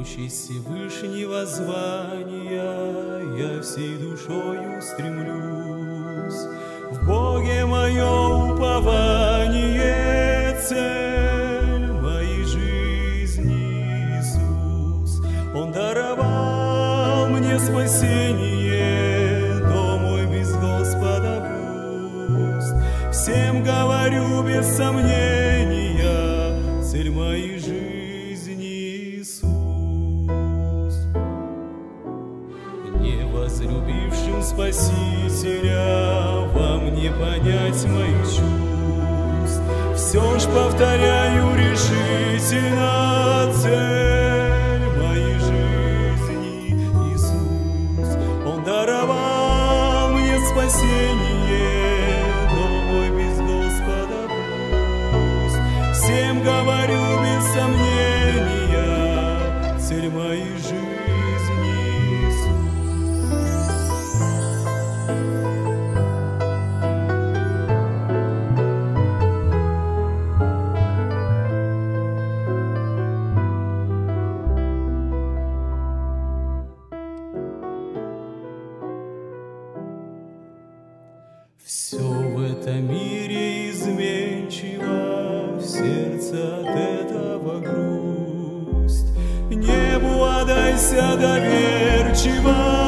честь Всевышнего звания я всей душою стремлюсь. В Боге мое упование, цель моей жизни Иисус. Он даровал мне спасение, но мой без Господа пуст. Всем говорю без сомнения, цель моей жизни Иисус. Не возлюбившим Спасителя вам не понять моих чувств. Все ж повторяю решительно, цель моей жизни Иисус. Он даровал мне спасение, но мой без Господа пуст. Всем говорю без сомнения, цель моей жизни Иисус. Все в этом мире изменчиво, в сердце от этого грусть. Небу отдайся доверчиво,